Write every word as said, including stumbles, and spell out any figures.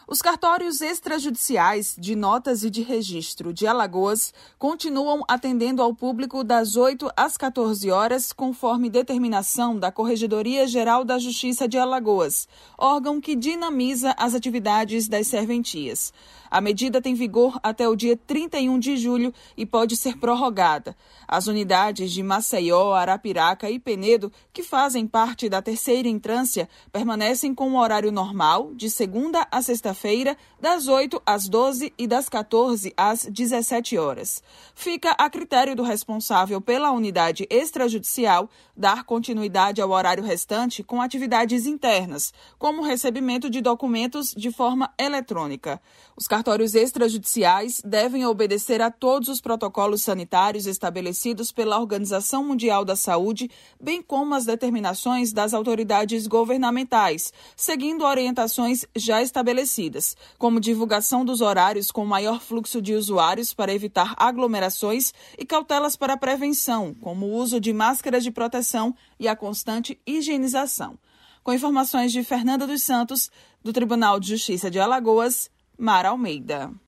Os cartórios extrajudiciais de notas e de registro de Alagoas continuam atendendo ao público das oito às quatorze horas, conforme determinação da Corregedoria Geral da Justiça de Alagoas, órgão que dinamiza as atividades das serventias. A medida tem vigor até o dia trinta e um de julho e pode ser prorrogada. As unidades de Maceió, Arapiraca e Penedo, que fazem parte da terceira entrância, permanecem com o horário normal, de segunda a sexta-feira, das oito às doze e das quatorze às dezessete horas. Fica a critério do responsável pela unidade extrajudicial dar continuidade ao horário restante com atividades internas, como o recebimento de documentos de forma eletrônica. Os cartórios extrajudiciais devem obedecer a todos os protocolos sanitários estabelecidos pela Organização Mundial da Saúde, bem como as determinações das autoridades governamentais, seguindo orientações já estabelecidas, como divulgação dos horários com maior fluxo de usuários para evitar aglomerações e cautelas para a prevenção, como o uso de máscaras de proteção e a constante higienização. Com informações de Fernanda dos Santos, do Tribunal de Justiça de Alagoas, Mara Almeida.